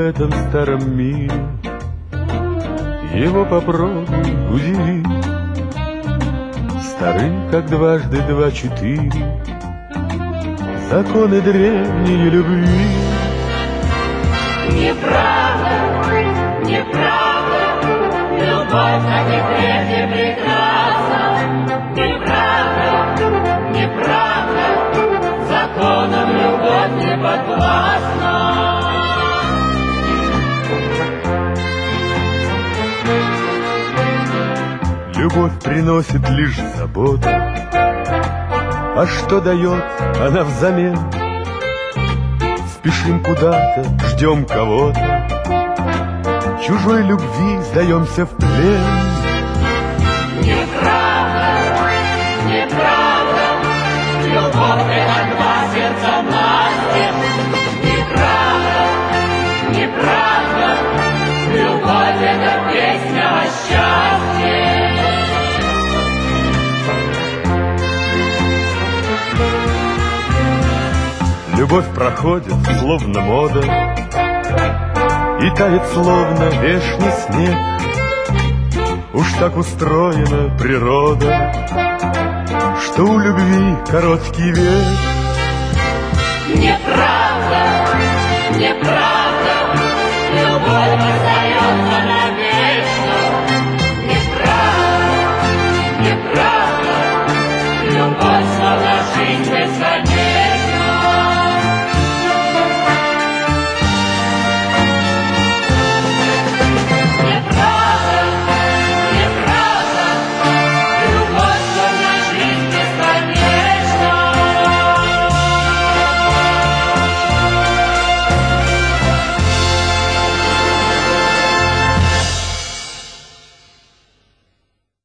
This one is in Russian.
этом старом мире, его попробуй удиви. Стары, как дважды два 4, законы древней любви. Неправда, неправда, любовь, как и прежде, прекрасна. Неправда, неправда, законам любовь не подвластна. Любовь приносит лишь заботу, а что дает она взамен? Спешим куда-то, ждем кого-то, чужой любви сдаемся в плен. Неправда, неправда, любовь — это два сердца настежь. Неправда, неправда, любовь — это песня о счастье. Любовь проходит, словно мода, и тает, словно вешний снег. Уж так устроена природа, что у любви короткий век. Неправда, неправда.